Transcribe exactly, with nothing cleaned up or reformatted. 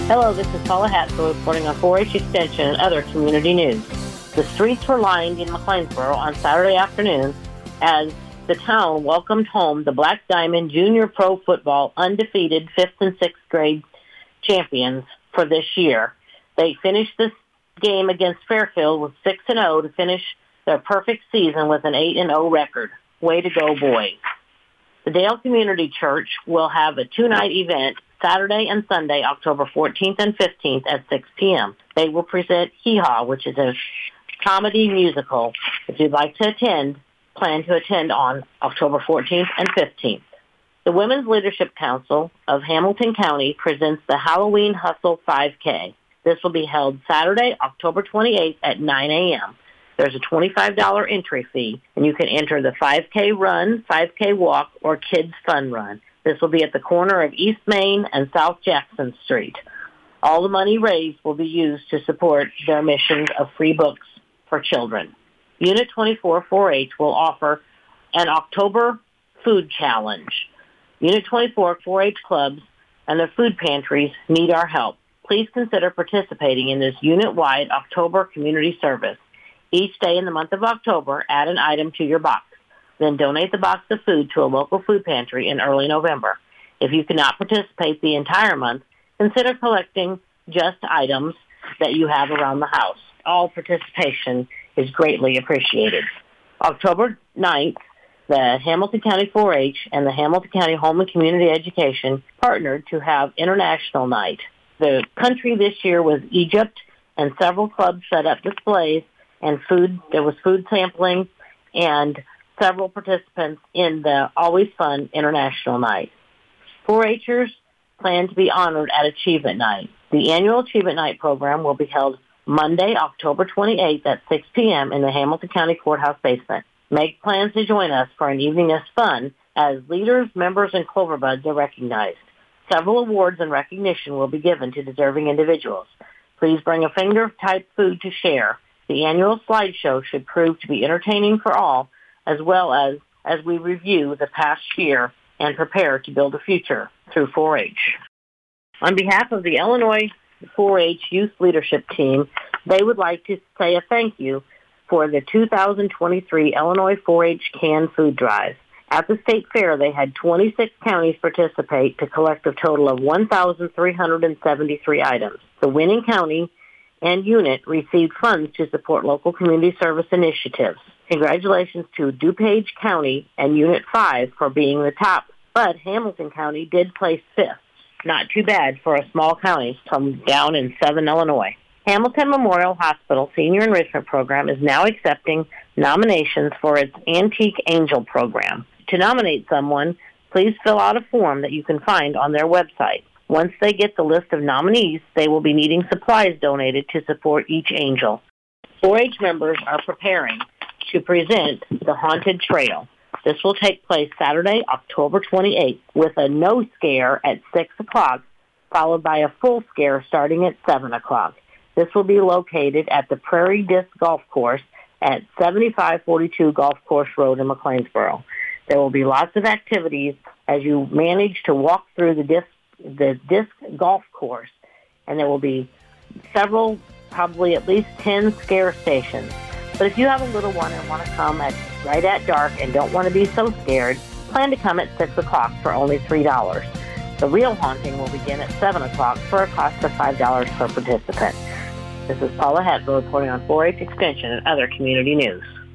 Hello, this is Paula Hatfield reporting on four H Extension and other community news. The streets were lined in McLeansboro on Saturday afternoon as the town welcomed home the Black Diamond Junior Pro Football undefeated fifth and sixth grade champions for this year. They finished this game against Fairfield with six and oh to finish their perfect season with an eight and oh record. Way to go, boys. The Dale Community Church will have a two-night event Saturday and Sunday, October fourteenth and fifteenth at six p.m. They will present Hee Haw, which is a comedy musical. If you'd like to attend, plan to attend on October fourteenth and fifteenth. The Women's Leadership Council of Hamilton County presents the Halloween Hustle five K. This will be held Saturday, October twenty-eighth at nine a.m. There's a twenty-five dollars entry fee, and you can enter the five K run, five K walk, or kids fun run. This will be at the corner of East Main and South Jackson Street. All the money raised will be used to support their mission of free books for children. Unit twenty-four four H will offer an October food challenge. Unit twenty-four four H clubs and their food pantries need our help. Please consider participating in this unit-wide October community service. Each day in the month of October, add an item to your box. Then donate the box of food to a local food pantry in early November. If you cannot participate the entire month, consider collecting just items that you have around the house. All participation is greatly appreciated. October ninth, the Hamilton County four H and the Hamilton County Home and Community Education partnered to have International Night. The country this year was Egypt, and several clubs set up displays and food. There was food sampling and several participants in the Always Fun International Night. four H'ers plan to be honored at Achievement Night. The annual Achievement Night program will be held Monday, October twenty-eighth at six p.m. in the Hamilton County Courthouse basement. Make plans to join us for an evening of fun as leaders, members, and Cloverbuds are recognized. Several awards and recognition will be given to deserving individuals. Please bring a finger-type food to share. The annual slideshow should prove to be entertaining for all, as well as as we review the past year and prepare to build a future through four H. On behalf of the Illinois four H Youth Leadership Team, they would like to say a thank you for the two thousand twenty-three Illinois four H Canned Food Drive. At the state fair, they had twenty-six counties participate to collect a total of one thousand three hundred seventy-three items. The winning county and unit received funds to support local community service initiatives. Congratulations to DuPage County and Unit five for being the top, but Hamilton County did place fifth. Not too bad for a small county from down in southern Illinois. Hamilton Memorial Hospital Senior Enrichment Program is now accepting nominations for its Antique Angel program. To nominate someone, please fill out a form that you can find on their website. Once they get the list of nominees, they will be needing supplies donated to support each angel. four H members are preparing to present the Haunted Trail. This will take place Saturday, October twenty-eighth, with a no scare at six o'clock, followed by a full scare starting at seven o'clock. This will be located at the Prairie Disc Golf Course at seventy-five forty-two Golf Course Road in McLeansboro. There will be lots of activities as you manage to walk through the disc the disc golf course, and there will be several, probably at least ten scare stations. But if you have a little one and want to come at right at dark and don't want to be so scared, plan to come at six o'clock for only three dollars. The real haunting will begin at seven o'clock for a cost of five dollars per participant. This is Paula Hatfield reporting on four H Extension and other community news.